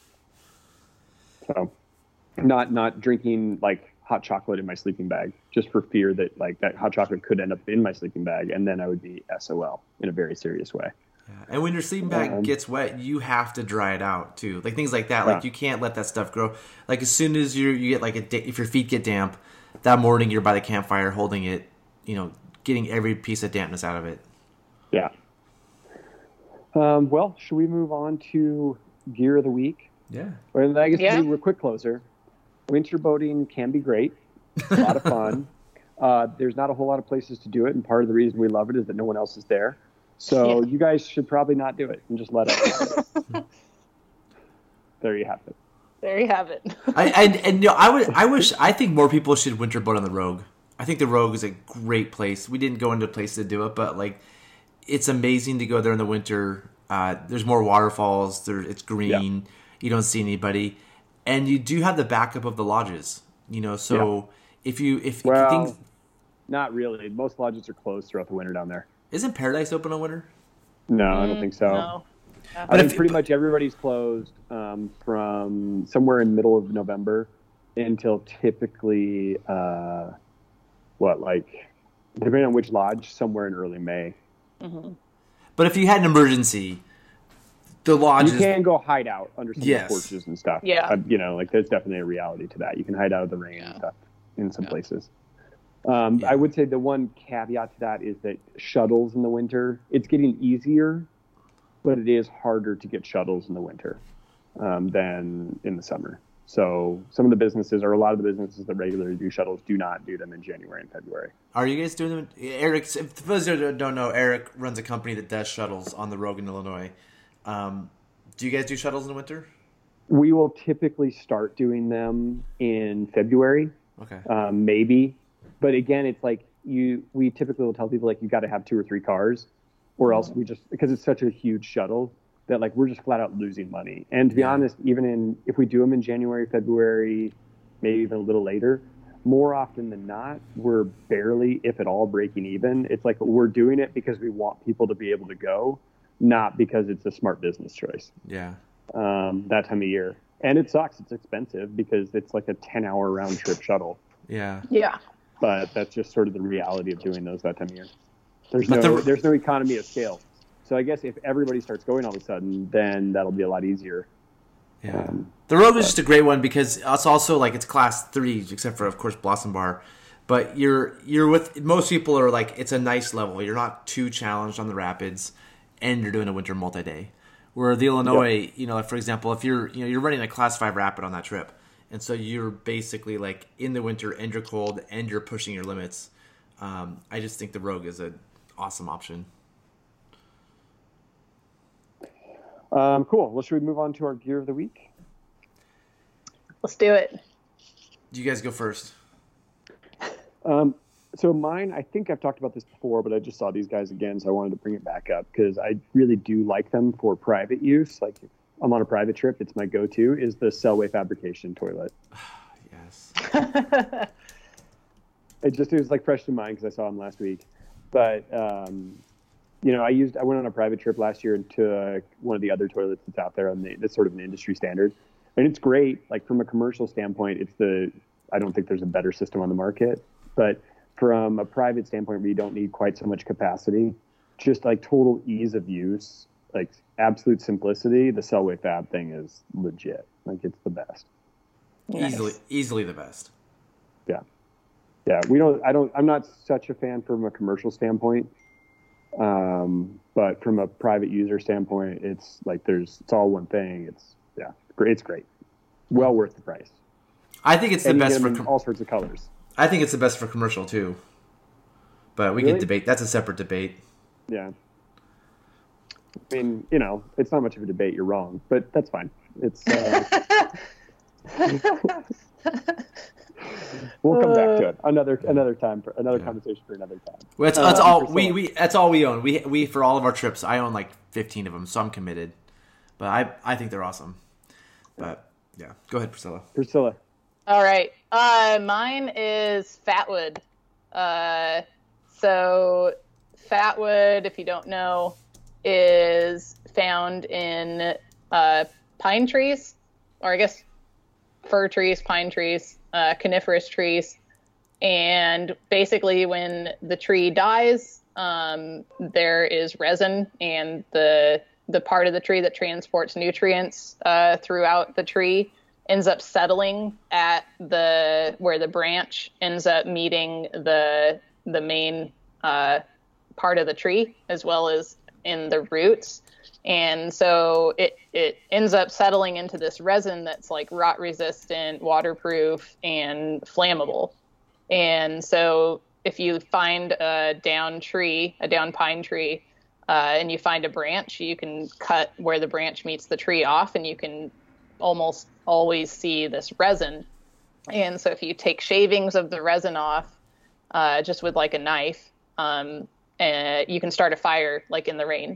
S1: So not, not drinking like hot chocolate in my sleeping bag, just for fear that like that hot chocolate could end up in my sleeping bag. And then I would be S O L in a very serious way.
S3: Yeah. And when your sleeping bag
S1: Um,
S3: gets wet, you have to dry it out too. Like things like that. Like
S1: Yeah.
S3: you can't let that stuff grow. Like as soon as you you get like a da- if your feet get damp, that morning you're by the campfire holding it, you know, getting every piece of dampness out of it.
S1: Yeah. Um, well, should we move on to gear of the week?
S3: Yeah.
S1: Well, I guess
S2: Yeah.
S1: we're a quick closer. Winter boating can be great, a lot of fun. Uh, there's not a whole lot of places to do it, and part of the reason we love it is that no one else is there. So
S2: Yeah.
S1: you guys should probably not do it and just let us. There you have it.
S2: There you have it.
S3: I and, and you know, I would I wish I think more people should winter boat on the Rogue. I think the Rogue is a great place. We didn't go into a place to do it, but like it's amazing to go there in the winter. Uh, there's more waterfalls. There, it's green.
S1: Yeah.
S3: You don't see anybody, and you do have the backup of the lodges. You know, so if you if, if
S1: Well,
S3: you think
S1: not really. Most lodges are closed throughout the winter down there.
S3: isn't Paradise open on winter?
S1: No, I don't think so.
S2: No.
S1: I
S3: But
S1: think
S3: if-
S1: pretty much everybody's closed um, from somewhere in middle of November until typically, uh, what, like, depending on which lodge, somewhere in early May.
S3: But if you had an emergency, the lodges.
S1: You can go hide out under some
S3: Yes.
S1: of the porches and stuff.
S2: Yeah.
S1: Uh, you know, like there's definitely a reality to that. You can hide out of the rain and stuff in some places. Um,
S3: Yeah.
S1: I would say the one caveat to that is that shuttles in the winter, it's getting easier, but it is harder to get shuttles in the winter um, than in the summer. So some of the businesses, or a lot of the businesses that regularly do shuttles, do not do them in January and February.
S3: Are you guys doing them? Eric, if for those who don't know, Eric runs a company that does shuttles on the Rogue in Illinois. Um, do you guys do shuttles in the winter?
S1: We will typically start doing them in February,
S3: Okay.
S1: um, maybe. But again, it's like you. We typically will tell people like you got to have two or three cars, or else we just because it's such a huge shuttle that like we're just flat out losing money. And to be
S3: Yeah.
S1: honest, even in if we do them in January, February, maybe even a little later, more often than not, we're barely, if at all, breaking even. It's like we're doing it because we want people to be able to go, not because it's a smart business choice.
S3: Yeah.
S1: Um, that time of year, and it sucks. It's expensive because it's like a ten-hour round trip shuttle.
S3: Yeah.
S2: Yeah.
S1: But that's just sort of the reality of doing those that time of year. There's
S3: But
S1: no
S3: the-
S1: there's no economy of scale. So I guess if everybody starts going all of a sudden, then that'll be a lot easier.
S3: Yeah.
S1: Um,
S3: the Rogue is just a great one because it's also like it's class three, except for of course Blossom Bar. But you're you're with most people are like it's a nice level. You're not too challenged on the rapids, and you're doing a winter multi-day. Where the Illinois, you know, like for example, if you're you know you're running a class five rapid on that trip, and so you're basically like in the winter and you're cold and you're pushing your limits. Um, I just think the Rogue is an awesome option.
S1: Um, cool. Well, should we move on to our gear of the week?
S2: Let's do it.
S3: Do you guys go first?
S1: Um, so mine, I think I've talked about this before, but I just saw these guys again, so I wanted to bring it back up because I really do like them for private use. Like if I'm on a private trip, it's my go-to is the Selway Fabrication toilet.
S3: Yes.
S1: It just it was like fresh in mind because I saw them last week. But um, you know, I used I went on a private trip last year and took one of the other toilets that's out there, and that's sort of an industry standard, and it's great. Like from a commercial standpoint, it's the I don't think there's a better system on the market, but from a private standpoint, where you don't need quite so much capacity, just like total ease of use, like absolute simplicity, the Selway Fab thing is legit. Like it's the best.
S2: Nice.
S3: Easily, easily the best.
S1: Yeah. Yeah. We don't, I don't, I'm not such a fan from a commercial standpoint. Um, but from a private user standpoint, it's like there's it's all one thing. It's yeah, great. It's great. Well worth the price.
S3: I think it's the
S1: and you
S3: best
S1: get
S3: for
S1: them in
S3: com-
S1: all sorts of colors.
S3: I think it's the best for commercial too. But we
S1: Really?
S3: could debate. That's a separate debate.
S1: Yeah. I mean, you know, it's not much of a debate. You're wrong, but that's fine. It's. Uh, we'll come back to it another another time for another
S3: Yeah.
S1: conversation for another time.
S3: Well, that's, that's
S1: Uh,
S3: all
S1: Priscilla.
S3: we, we that's all we own. We we for all of our trips, I own like fifteen of them, so I'm committed. But I I think they're awesome. But yeah, go ahead, Priscilla.
S1: Priscilla.
S2: All right. Uh, mine is Fatwood. Uh, so Fatwood, if you don't know, is found in uh, pine trees, or I guess fir trees, pine trees, uh, coniferous trees. And basically when the tree dies, um, there is resin, and the the part of the tree that transports nutrients uh, throughout the tree ends up settling at the where the branch ends up meeting the the main uh, part of the tree, as well as in the roots. And so it, it ends up settling into this resin that's like rot resistant, waterproof, and flammable. And so if you find a down tree, a down pine tree, uh, and you find a branch, you can cut where the branch meets the tree off, and you can almost always see this resin. And so if you take shavings of the resin off, uh, just with like a knife, um, uh, you can start a fire like in the rain.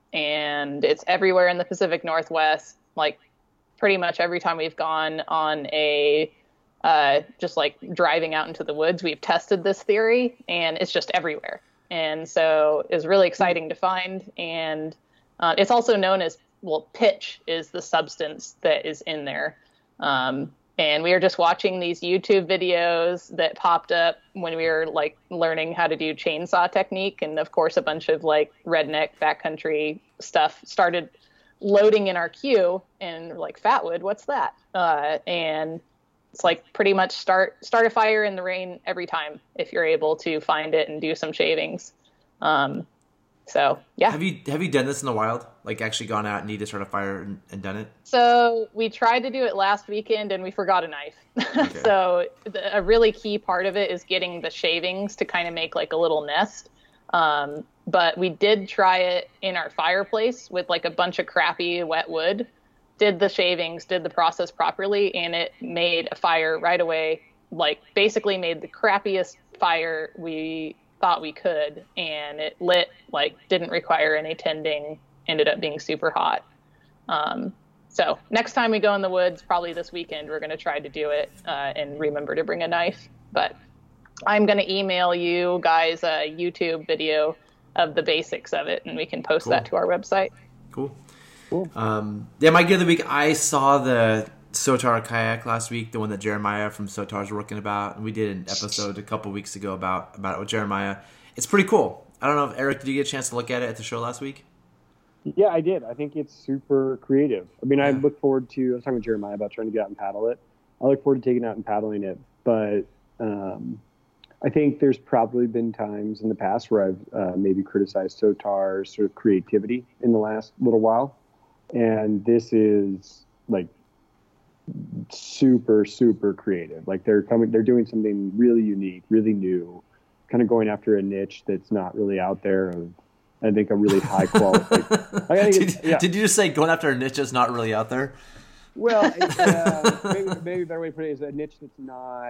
S2: And it's everywhere in the Pacific Northwest. Like pretty much every time we've gone on a, uh, just like driving out into the woods, we've tested this theory, and it's just everywhere. And so it's really exciting to find. And uh, it's also known as, well, pitch is the substance that is in there. Um, and we were just watching these YouTube videos that popped up when we were like learning how to do chainsaw technique. And of course, a bunch of like redneck backcountry stuff started loading in our queue, and we're like, Fatwood, what's that? Uh, and it's like pretty much start, start a fire in the rain every time if you're able to find it and do some shavings. Um, So yeah.
S3: Have you have you done this in the wild? Like actually gone out and need to start a fire and, and done it?
S2: So we tried to do it last weekend, and we forgot a knife.
S3: Okay.
S2: So the, a really key part of it is getting the shavings to kind of make like a little nest. Um, but we did try it in our fireplace with like a bunch of crappy wet wood, did the shavings, did the process properly, and it made a fire right away. Like basically made the crappiest fire we thought we could, and it lit, like didn't require any tending, ended up being super hot. Um, so next time we go in the woods, probably this weekend, we're going to try to do it uh, and remember to bring a knife. But I'm going to email you guys a YouTube video of the basics of it, and we can post
S3: Cool.
S2: that to our website.
S3: Cool.
S1: Cool.
S3: Um, yeah, my gear of the week, I saw the Sotar kayak last week, the one that Jeremiah from Sotar is working about. And we did an episode a couple weeks ago about, about it with Jeremiah. It's pretty cool. I don't know if, Eric, did you get a chance to look at it at the show last week?
S1: Yeah, I did. I think it's super creative. I mean, I
S3: Yeah.
S1: look forward to, I was talking with Jeremiah about trying to get out and paddle it. I look forward to taking it out and paddling it. But um, I think there's probably been times in the past where I've uh, maybe criticized Sotar's sort of creativity in the last little while. And this is like super, super creative. Like they're coming, they're doing something really unique, really new, kind of going after a niche that's not really out there. Of, I think a really high quality. Like, I think
S3: did,
S1: it's- yeah.
S3: did you just say going after a niche is not really out there?
S1: Well, it's, uh, maybe, maybe a better way to put it is a niche that's not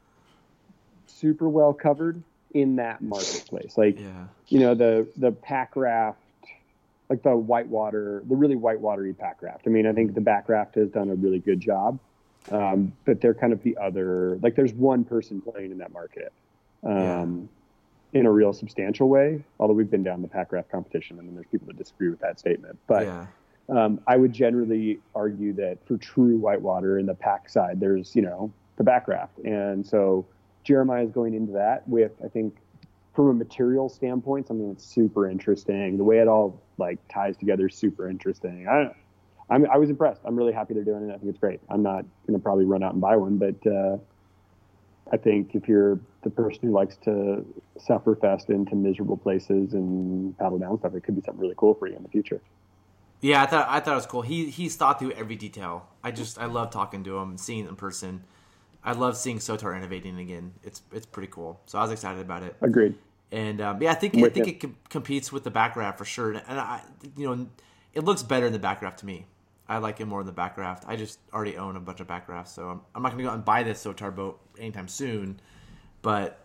S1: super well covered in that marketplace. Like,
S3: Yeah.
S1: you know, the the pack raft, like the whitewater, the really whitewatery pack raft. I mean, I think the back raft has done a really good job, um, but they're kind of the other. Like, there's one person playing in that market, um, in a real substantial way. Although we've been down the pack raft competition, and then there's people that disagree with that statement, but.
S3: yeah.
S1: Um, I would generally argue that for true whitewater in the pack side, there's, you know, the back raft. And so Jeremiah is going into that with, I think, from a material standpoint, something that's super interesting. The way it all like ties together is super interesting. I don't know. I'm, I was impressed. I'm really happy they're doing it. I think it's great. I'm not going to probably run out and buy one, but uh, I think if you're the person who likes to suffer fest into miserable places and paddle down stuff, it could be something really cool for you in the future.
S3: Yeah, I thought I thought it was cool. He he's thought through every detail. I just I love talking to him, seeing it in person. I love seeing SOTAR innovating again. It's it's pretty cool. So I was excited about it.
S1: Agreed.
S3: And um, yeah, I think I think it com- competes with the Backraft for sure. And I, you know, it looks better in the Backraft to me. I like it more in the Backraft. I just already own a bunch of Backrafts, so I'm, I'm not going to go out and buy this SOTAR boat anytime soon. But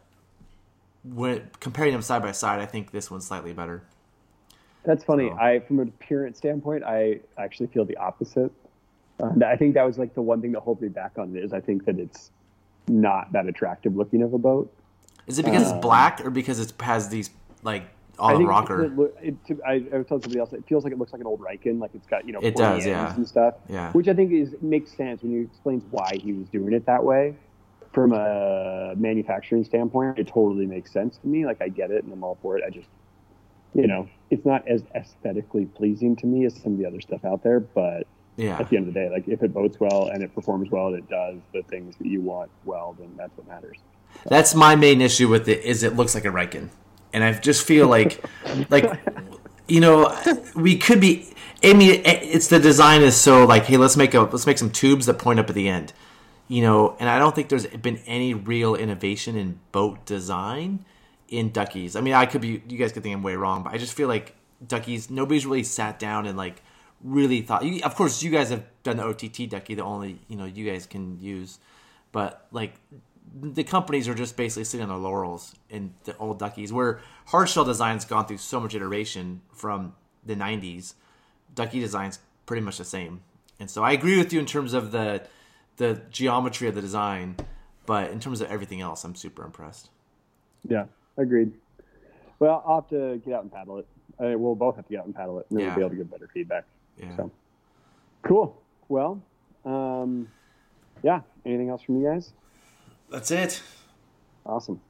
S3: when comparing them side by side, I think this one's slightly better.
S1: That's funny.
S3: So.
S1: I, from an appearance standpoint, I actually feel the opposite. Uh, I think that was like the one thing that holds me back on it is I think that it's not that attractive looking of a boat.
S3: Is it because
S1: um,
S3: it's black or because it has these like all
S1: I
S3: the
S1: think
S3: rocker?
S1: It, it, it, I, I was telling somebody else, it feels like it looks like an old Riken, like it's got, you know,
S3: it
S1: pointy
S3: does, yeah,
S1: and stuff.
S3: Yeah,
S1: which I think is makes sense when you explains why he was doing it that way. From a manufacturing standpoint, it totally makes sense to me. Like I get it, and I'm all for it. I just, you know, it's not as aesthetically pleasing to me as some of the other stuff out there. But
S3: yeah,
S1: at the end of the day, like if it boats well and it performs well and it does the things that you want well, then that's what matters. So.
S3: That's my main issue with it. Is it looks like a Riken, and I just feel like, like, you know, we could be. I mean, it's the design is so like, hey, let's make a let's make some tubes that point up at the end. You know, and I don't think there's been any real innovation in boat design in Duckies. I mean, I could be, you guys could think I'm way wrong, but I just feel like Duckies, nobody's really sat down and like really thought. You, of course, you guys have done the O T T Ducky, the only you know you guys can use, but like the companies are just basically sitting on their laurels in the old Duckies, where hardshell design's gone through so much iteration from the nineties. Ducky design's pretty much the same, and so I agree with you in terms of the. the geometry of the design, but in terms of everything else, I'm super impressed.
S1: Yeah, agreed. Well, I'll have to get out and paddle it. I mean, we'll both have to get out and paddle it, and then
S3: yeah.
S1: we'll be able to get better feedback.
S3: Yeah.
S1: So, cool. Well, um, yeah. Anything else from you guys?
S3: That's it.
S1: Awesome.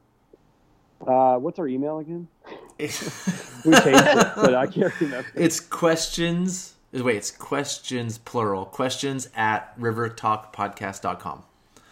S1: Uh, what's our email again? We changed it, but I can't remember.
S3: It's questions. Wait, it's questions, plural. Questions at river talk podcast dot com.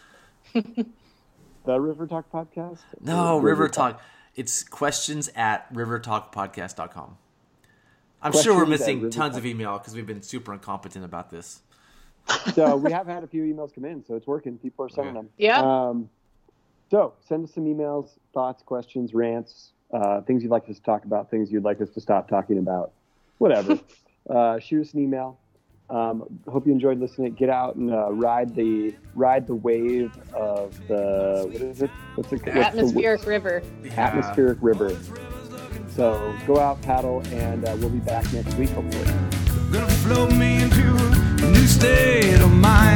S1: The River Talk Podcast?
S3: No,
S1: River,
S3: River
S1: Talk.
S3: Talk. It's questions at river talk podcast dot com. I'm
S1: Questions
S3: sure we're
S1: at
S3: missing
S1: River
S3: tons
S1: Talk.
S3: of email because we've been super incompetent about this.
S1: So we have had a few emails come in, so it's working. People are sending
S3: Okay.
S1: them.
S2: Yeah.
S1: Um, so send us some emails, thoughts, questions, rants, uh, things you'd like us to talk about, things you'd like us to stop talking about, whatever. uh, shoot us an email. Um, hope you enjoyed listening. Get out and uh, ride the ride the wave of the what is it? What's it? What's
S2: Atmospheric
S1: the,
S2: river.
S3: Yeah.
S1: Atmospheric river. So go out, paddle, and uh, we'll be back next week hopefully.
S4: Gonna float me into a new state of mind.